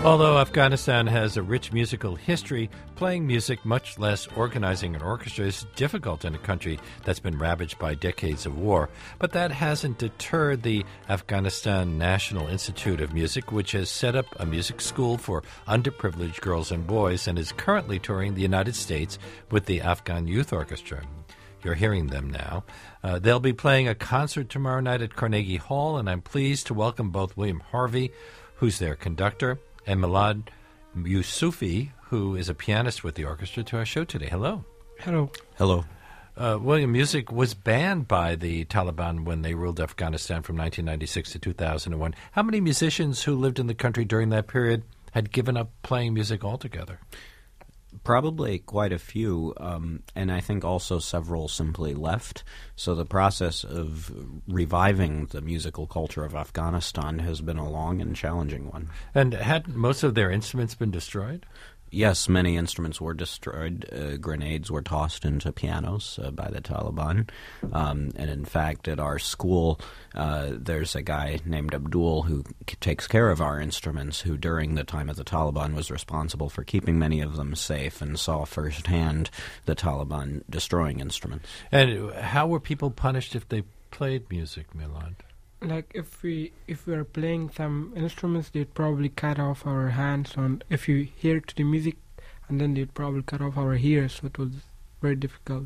Although Afghanistan has a rich musical history, playing music, much less organizing an orchestra, is difficult in a country that's been ravaged by decades of war. But that hasn't deterred the Afghanistan National Institute of Music, which has set up a music school for underprivileged girls and boys and is currently touring the United States with the Afghan Youth Orchestra. You're hearing them now. They'll be playing a concert tomorrow night at Carnegie Hall, and I'm pleased to welcome both William Harvey, who's their conductor, and Milad Yousufi, who is a pianist with the orchestra, to our show today. Hello. Hello. Hello. William, music was banned by the Taliban when they ruled Afghanistan from 1996 to 2001. How many musicians who lived in the country during that period had given up playing music altogether? Probably quite a few, and I think also several simply left. So the process of reviving the musical culture of Afghanistan has been a long and challenging one. And had most of their instruments been destroyed? Yes, many instruments were destroyed. Grenades were tossed into pianos by the Taliban. And in fact, at our school, there's a guy named Abdul who takes care of our instruments, who during the time of the Taliban was responsible for keeping many of them safe and saw firsthand the Taliban destroying instruments. And how were people punished if they played music, Milad? Like if we are playing some instruments, they'd probably cut off our hands. And if you hear to the music, and then they'd probably cut off our ears. So it was very difficult.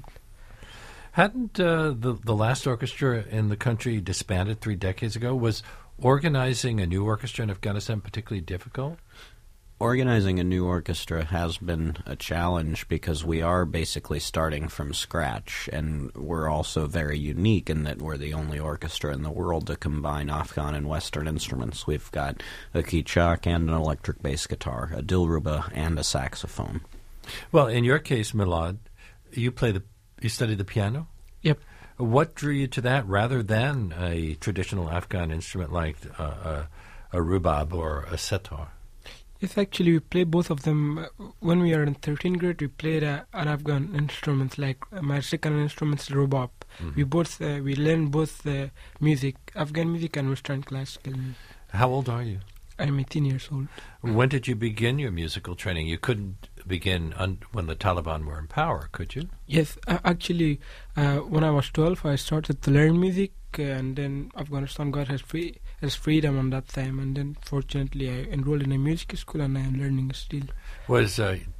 Hadn't the last orchestra in the country disbanded 3 decades ago? Was organizing a new orchestra in Afghanistan particularly difficult? Organizing a new orchestra has been a challenge because we are basically starting from scratch, and we're also very unique in that we're the only orchestra in the world to combine Afghan and Western instruments. We've got a keechak and an electric bass guitar, a dilruba, and a saxophone. Well, in your case, Milad, you study the piano? Yep. What drew you to that rather than a traditional Afghan instrument like a rubab or a setar? Yes, actually, we play both of them. When we are in 13th grade, we played an Afghan instruments, like my second instrument is rubab. Mm-hmm. We learn both music, Afghan music and Western classical music. How old are you? I'm 18 years old. When did you begin your musical training? You couldn't begin when the Taliban were in power, could you? Yes, actually, when I was 12, I started to learn music, and then Afghanistan got his freedom on that time, and then fortunately I enrolled in a music school, and I am learning still. Was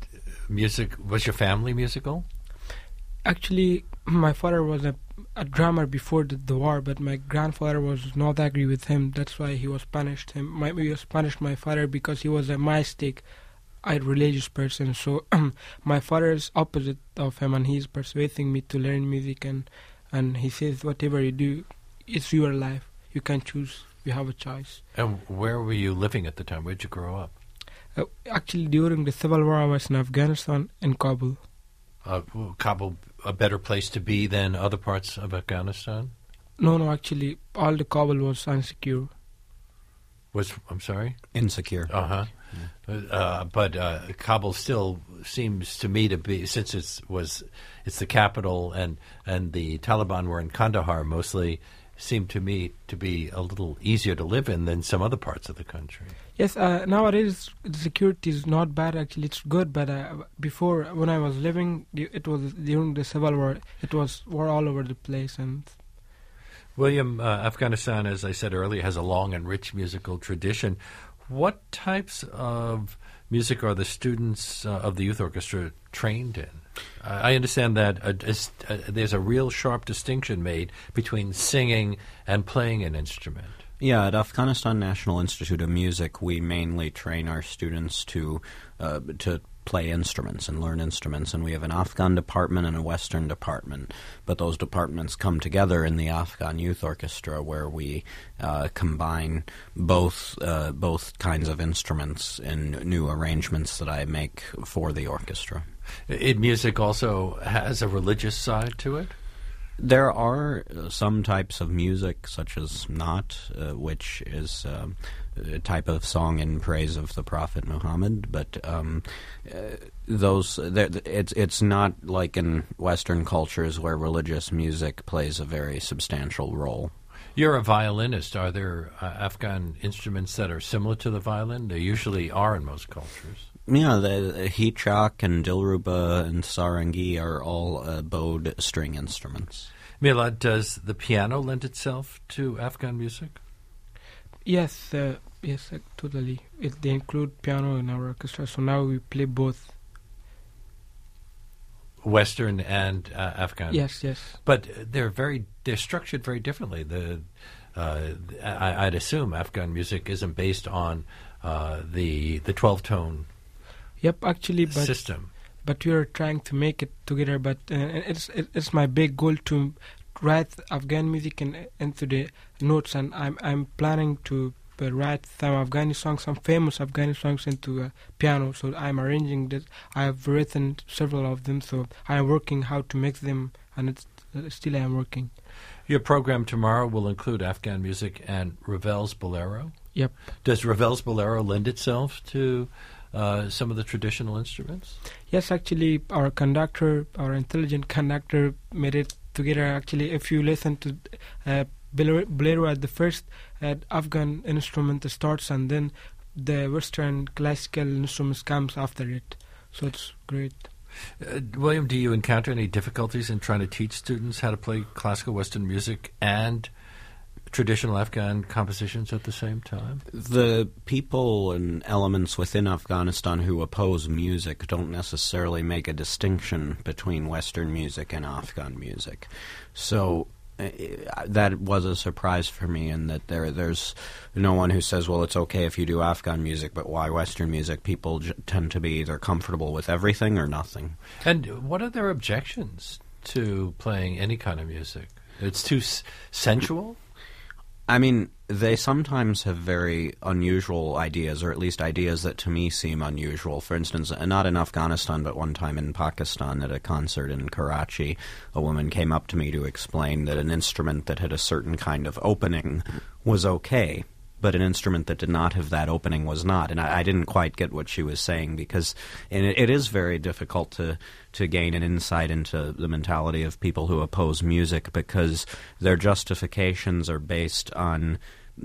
your family musical? Actually, my father was a drummer before the war, but my grandfather was not agree with him. That's why he was punished. He was punished my father because he was a mystic, a religious person. So my father is opposite of him, and he's persuading me to learn music, and he says, whatever you do, it's your life. You can choose. You have a choice. And where were you living at the time? Where did you grow up? Actually, during the Civil War, I was in Afghanistan, in Kabul. Kabul, a better place to be than other parts of Afghanistan? No, actually, all the Kabul was insecure. I'm sorry? Insecure. Uh-huh. Yeah. But Kabul still seems to me to be, since it's the capital and the Taliban were in Kandahar mostly, seemed to me to be a little easier to live in than some other parts of the country. Yes, nowadays the security is not bad, actually, it's good, but before, when I was living, it was during the Civil War, it was war all over the place. And William, Afghanistan, as I said earlier, has a long and rich musical tradition. What types of music are the students of the youth orchestra trained in? I understand that there's a real sharp distinction made between singing and playing an instrument. Yeah, at Afghanistan National Institute of Music, we mainly train our students to play instruments and learn instruments, and we have an Afghan department and a Western department, but those departments come together in the Afghan Youth Orchestra, where we combine both kinds of instruments in new arrangements that I make for the orchestra. Music also has a religious side to it? There are some types of music, such as Naat, which is a type of song in praise of the Prophet Muhammad, but it's not like in Western cultures where religious music plays a very substantial role. You're a violinist. Are there Afghan instruments that are similar to the violin? They usually are in most cultures. Yeah, the hichak and dilruba and sarangi are all bowed string instruments. Milad, does the piano lend itself to Afghan music? Yes, totally. They include piano in our orchestra, so now we play both. Western and Afghan. Yes. But they're structured very differently. I'd assume Afghan music isn't based on the 12-tone system. But we are trying to make it together. But it's my big goal to write Afghan music into the notes, and I'm planning to write some Afghani songs, some famous Afghani songs into piano. So I'm arranging this. I have written several of them, so I'm working how to mix them, and still I'm working. Your program tomorrow will include Afghan music and Ravel's Bolero? Yep. Does Ravel's Bolero lend itself to some of the traditional instruments? Yes, actually, our intelligent conductor made it together. Actually, if you listen to Bolero at the first Afghan instrument starts, and then the Western classical instruments comes after it. So it's great. William, do you encounter any difficulties in trying to teach students how to play classical Western music and traditional Afghan compositions at the same time? The people and elements within Afghanistan who oppose music don't necessarily make a distinction between Western music and Afghan music. So that was a surprise for me, in that there's no one who says, well, it's okay if you do Afghan music, but why Western music? People tend to be either comfortable with everything or nothing. And what are their objections to playing any kind of music? It's too sensual? I mean, they sometimes have very unusual ideas, or at least ideas that to me seem unusual. For instance, not in Afghanistan, but one time in Pakistan at a concert in Karachi, a woman came up to me to explain that an instrument that had a certain kind of opening was okay, but an instrument that did not have that opening was not. And I didn't quite get what she was saying, because it is very difficult to gain an insight into the mentality of people who oppose music, because their justifications are based on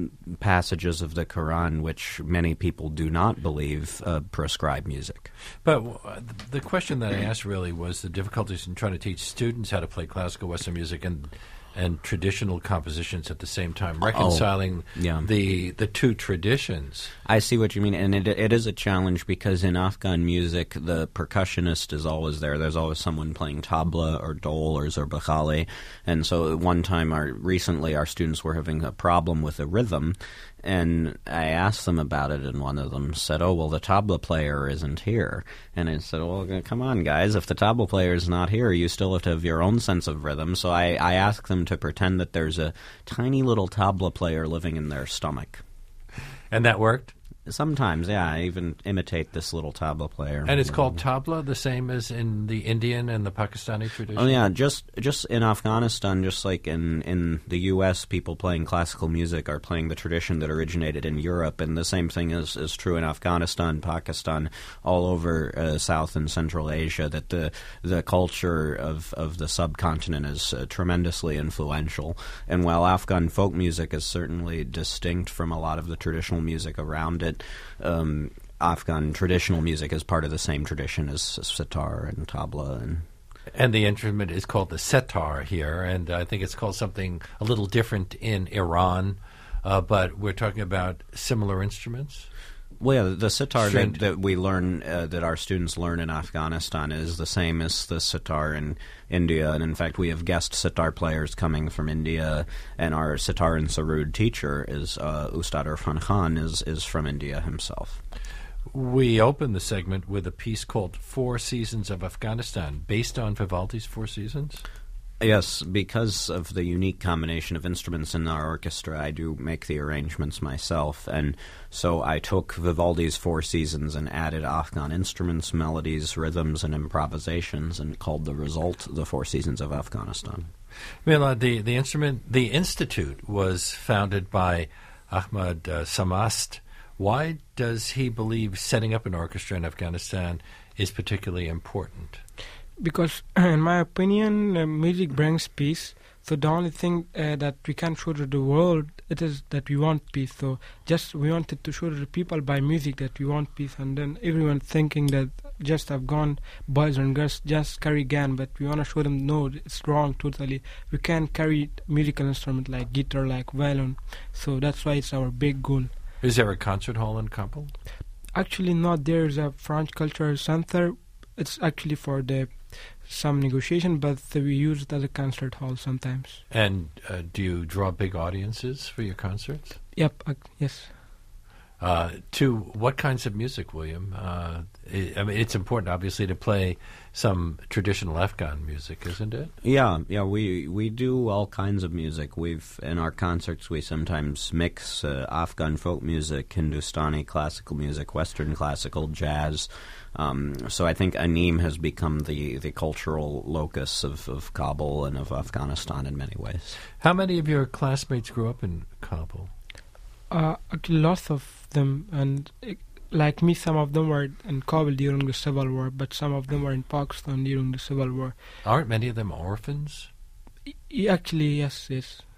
passages of the Quran which many people do not believe prescribe music. But the question that I asked really was the difficulties in trying to teach students how to play classical Western music and traditional compositions at the same time, reconciling the two traditions. I see what you mean, and it is a challenge, because in Afghan music, the percussionist is always there. There's always someone playing tabla or dol or zurbakhali, and so at one time, recently, our students were having a problem with the rhythm, and I asked them about it, and one of them said, oh, well, the tabla player isn't here. And I said, well, come on, guys, if the tabla player is not here, you still have to have your own sense of rhythm. So I asked them to pretend that there's a tiny little tabla player living in their stomach. And that worked? Sometimes, yeah. I even imitate this little tabla player. And it's called tabla, the same as in the Indian and the Pakistani tradition? Oh, yeah. Just in Afghanistan, just like in the U.S., people playing classical music are playing the tradition that originated in Europe, and the same thing is true in Afghanistan, Pakistan, all over South and Central Asia, that the culture of the subcontinent is tremendously influential. And while Afghan folk music is certainly distinct from a lot of the traditional music around it, Afghan traditional music is part of the same tradition as sitar and tabla. And the instrument is called the setar here, and I think it's called something a little different in Iran, but we're talking about similar instruments? Well, yeah, the sitar that we learn, that our students learn in Afghanistan is the same as the sitar in India, and in fact we have guest sitar players coming from India, and our sitar and sarud teacher is Ustad Irfan Khan is from India himself. We open the segment with a piece called Four Seasons of Afghanistan, based on Vivaldi's Four Seasons? Yes, because of the unique combination of instruments in our orchestra, I do make the arrangements myself, and so I took Vivaldi's Four Seasons and added Afghan instruments, melodies, rhythms, and improvisations, and called the result the Four Seasons of Afghanistan. Milad, the institute was founded by Ahmad Samast. Why does he believe setting up an orchestra in Afghanistan is particularly important? Because, in my opinion, music brings peace. So the only thing that we can show to the world, it is that we want peace. So just we wanted to show to the people by music that we want peace, and then everyone thinking that just Afghan boys and girls just carry gun, but we want to show them no, it's wrong totally. We can carry musical instrument like guitar, like violin. So that's why it's our big goal. Is there a concert hall in Kabul? Actually, not. There's a French Cultural Center. It's actually for some negotiation, but we use it as a concert hall sometimes. And do you draw big audiences for your concerts? Yep, yes. To what kinds of music, William? I mean, it's important, obviously, to play some traditional Afghan music, isn't it? Yeah. We do all kinds of music. In our concerts we sometimes mix Afghan folk music, Hindustani classical music, Western classical, jazz. So I think Anim has become the cultural locus of Kabul and of Afghanistan in many ways. How many of your classmates grew up in Kabul? Actually, lots of them, and like me, some of them were in Kabul during the Civil War, but some of them were in Pakistan during the Civil War. Aren't many of them orphans? Actually, yes.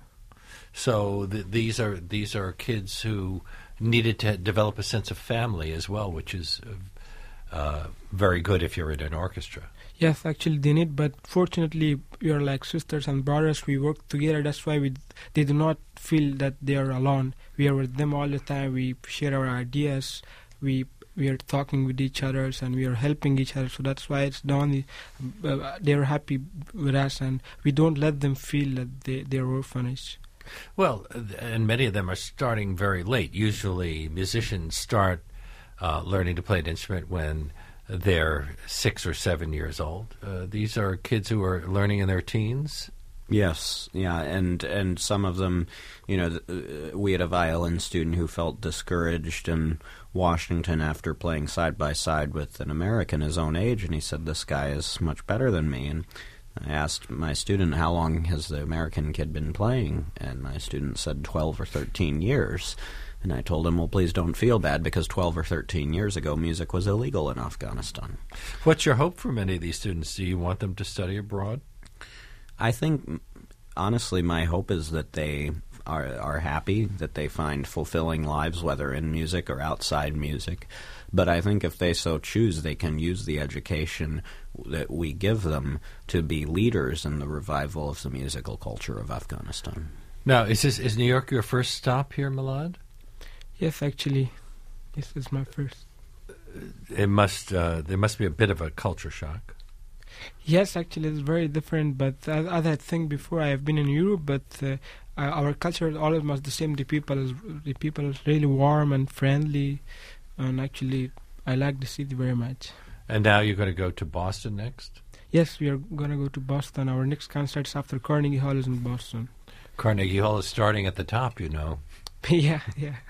So these are kids who needed to develop a sense of family as well, which is very good if you're in an orchestra. Yes, actually they need, but fortunately we are like sisters and brothers. We work together. That's why they do not feel that they are alone. We are with them all the time. We share our ideas. We are talking with each other, and we are helping each other. So that's why it's the only they are happy with us, and we don't let them feel that they are orphanage. Well, and many of them are starting very late. Usually musicians start learning to play an instrument when they're 6 or 7 years old. These are kids who are learning in their teens? Yes, yeah, and some of them, we had a violin student who felt discouraged in Washington after playing side by side with an American his own age, and he said, "This guy is much better than me." And I asked my student, "How long has the American kid been playing?" And my student said 12 or 13 years. And I told him, well, please don't feel bad, because 12 or 13 years ago, music was illegal in Afghanistan. What's your hope for many of these students? Do you want them to study abroad? I think, honestly, my hope is that they are happy, that they find fulfilling lives, whether in music or outside music. But I think if they so choose, they can use the education that we give them to be leaders in the revival of the musical culture of Afghanistan. Now, is New York your first stop here, Milad? Yes, actually, this is my first. There must be a bit of a culture shock. Yes, actually, it's very different. But as I think before, I have been in Europe, but our culture is almost the same. The people is really warm and friendly, and actually, I like the city very much. And now you're going to go to Boston next? Yes, we are going to go to Boston. Our next concert is after Carnegie Hall is in Boston. Carnegie Hall is starting at the top, yeah.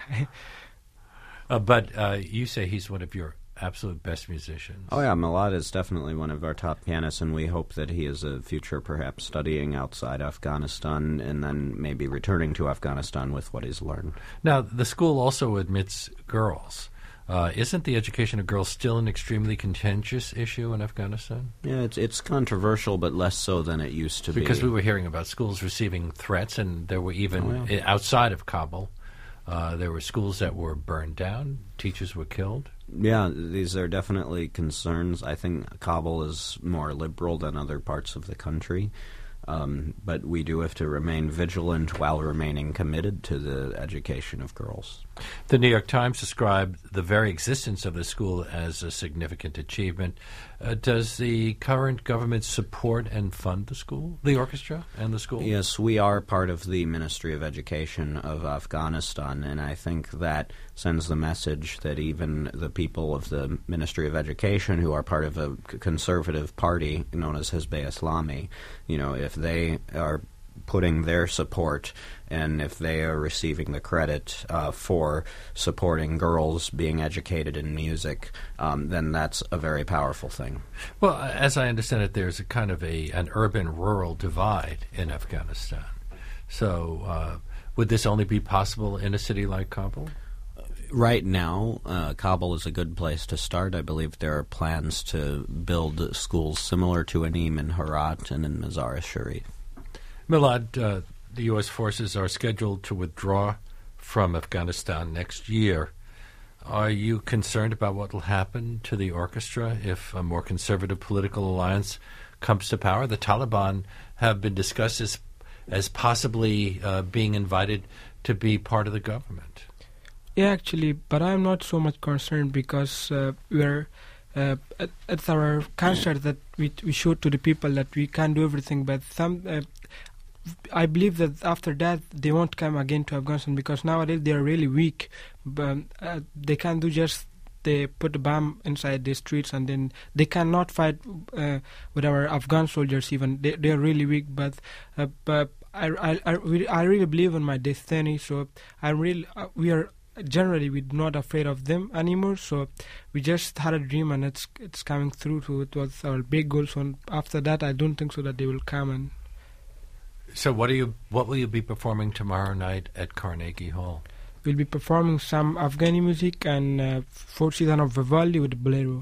But you say he's one of your absolute best musicians. Oh, yeah, Milad is definitely one of our top pianists, and we hope that he has a future perhaps studying outside Afghanistan and then maybe returning to Afghanistan with what he's learned. Now, the school also admits girls. Isn't the education of girls still an extremely contentious issue in Afghanistan? Yeah, it's controversial, but less so than it used to be. Because we were hearing about schools receiving threats, and there were even outside of Kabul, there were schools that were burned down, teachers were killed. Yeah, these are definitely concerns. I think Kabul is more liberal than other parts of the country. But we do have to remain vigilant while remaining committed to the education of girls. The New York Times described the very existence of the school as a significant achievement. Does the current government support and fund the school, the orchestra and the school? Yes, we are part of the Ministry of Education of Afghanistan, and I think that sends the message that even the people of the Ministry of Education, who are part of a conservative party known as Hizb-e Islami, if they are putting their support and if they are receiving the credit for supporting girls being educated in music, then that's a very powerful thing. Well, as I understand it, there's a kind of an urban-rural divide in Afghanistan. So would this only be possible in a city like Kabul? Right now, Kabul is a good place to start. I believe there are plans to build schools similar to Anim in Herat and in Mazar-e Sharif. Milad, the U.S. forces are scheduled to withdraw from Afghanistan next year. Are you concerned about what will happen to the orchestra if a more conservative political alliance comes to power? The Taliban have been discussed as possibly being invited to be part of the government. Yeah, actually, but I'm not so much concerned because we're at our concert that we showed to the people that we can do everything, but I believe that after that they won't come again to Afghanistan because nowadays they are really weak. But, they can do just they put a bomb inside the streets and then they cannot fight with our Afghan soldiers even. They are really weak. But I really believe in my destiny. So we are generally we're not afraid of them anymore. So we just had a dream and it's coming through. So it was our big goal. So after that, I don't think so that they will come and. So what will you be performing tomorrow night at Carnegie Hall? We'll be performing some Afghani music and fourth season of Vivaldi with Bolero.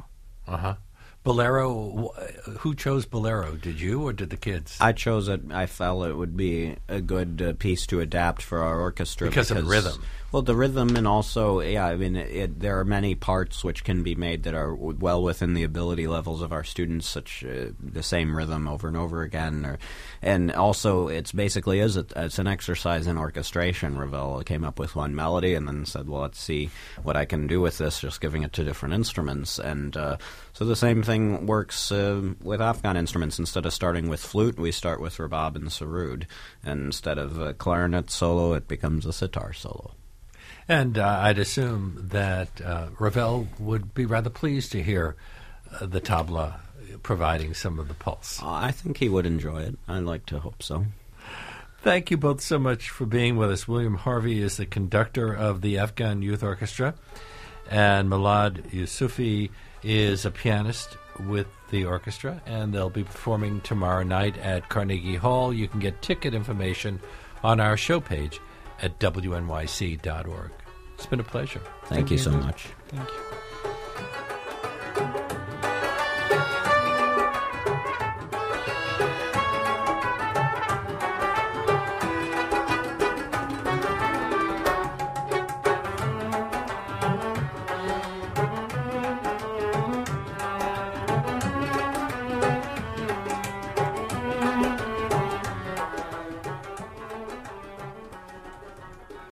Bolero, who chose Bolero? Did you or did the kids? I chose it. I felt it would be a good piece to adapt for our orchestra. Because of the rhythm. Well, the rhythm and also, I mean, there are many parts which can be made that are well within the ability levels of our students, such the same rhythm over and over again. And also, it's basically it's an exercise in orchestration. Ravel came up with one melody and then said, well, let's see what I can do with this, just giving it to different instruments. And so the same thing works with Afghan instruments. Instead of starting with flute, we start with rabab and sarod. And instead of a clarinet solo, it becomes a sitar solo. And I'd assume that Ravel would be rather pleased to hear the tabla providing some of the pulse. I think he would enjoy it. I'd like to hope so. Thank you both so much for being with us. William Harvey is the conductor of the Afghan Youth Orchestra, and Milad Yusufi is a pianist with the orchestra, and they'll be performing tomorrow night at Carnegie Hall. You can get ticket information on our show page at wnyc.org. It's been a pleasure. Thank you so much. Thank you.